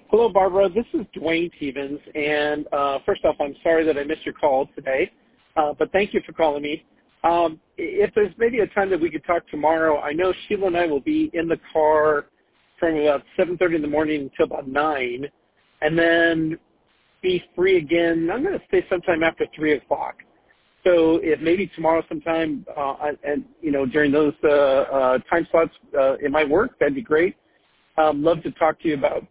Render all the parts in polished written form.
Hello, Barbara. This is Dwayne Stevens, and first off, I'm sorry that I missed your call today, but thank you for calling me. If there's maybe a time that we could talk tomorrow, I know Sheila and I will be in the car from about 7:30 in the morning until about 9, and then be free again. I'm going to say sometime after 3 o'clock. So if maybe tomorrow sometime, and during those time slots, it might work. That'd be great. Love to talk to you about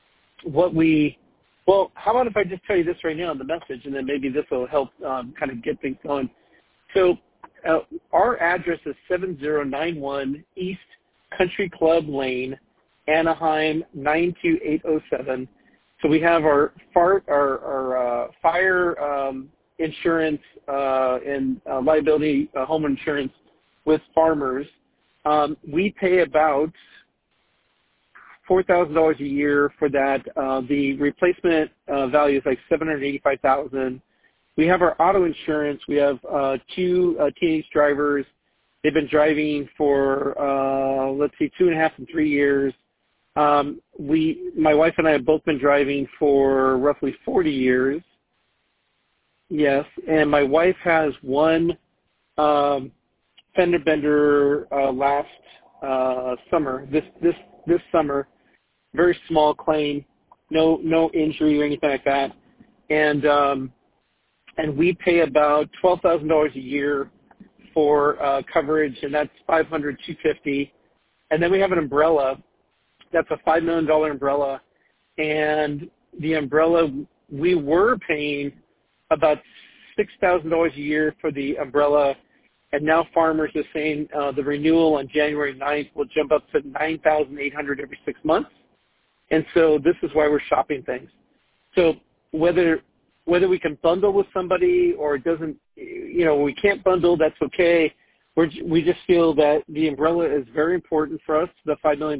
how about if I just tell you this right now in the message, and then maybe this will help kind of get things going. So our address is 7091 East Country Club Lane, Anaheim 92807. So we have our fire insurance and liability home insurance with Farmers. We pay about $4,000 a year for that. The replacement value is like $785,000. We have our auto insurance. We have two teenage drivers. They've been driving for 2.5 and 3 years. My wife and I have both been driving for roughly 40 years. Yes, and my wife has one fender bender last summer. This summer. Very small claim, no injury or anything like that, and we pay about $12,000 a year for coverage, and that's $500-$250, and then we have an umbrella. That's a $5 million umbrella, and the umbrella we were paying about $6,000 a year for the umbrella, and now Farmers is saying the renewal on January 9th will jump up to $9,800 every 6 months. And so this is why we're shopping things. So whether we can bundle with somebody or it doesn't, we can't bundle, that's okay. We just feel that the umbrella is very important for us, the $5 million.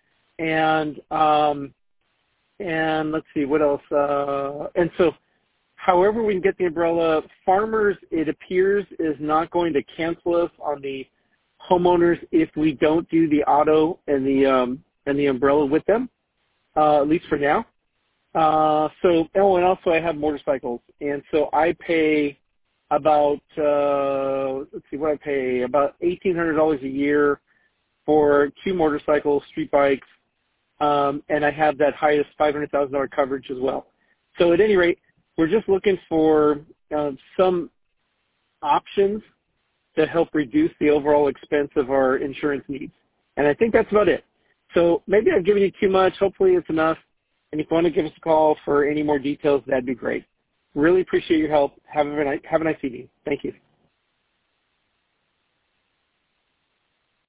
And let's see, what else? And so however we can get the umbrella, Farmers, it appears, is not going to cancel us on the homeowners if we don't do the auto and the umbrella with them. At least for now. And also I have motorcycles, and so I pay about what I pay about $1,800 a year for 2 motorcycles, street bikes, and I have that highest $500,000 coverage as well. So at any rate, we're just looking for some options to help reduce the overall expense of our insurance needs, and I think that's about it. So maybe I've given you too much. Hopefully it's enough. And if you want to give us a call for any more details, that'd be great. Really appreciate your help. Have a nice evening. Thank you.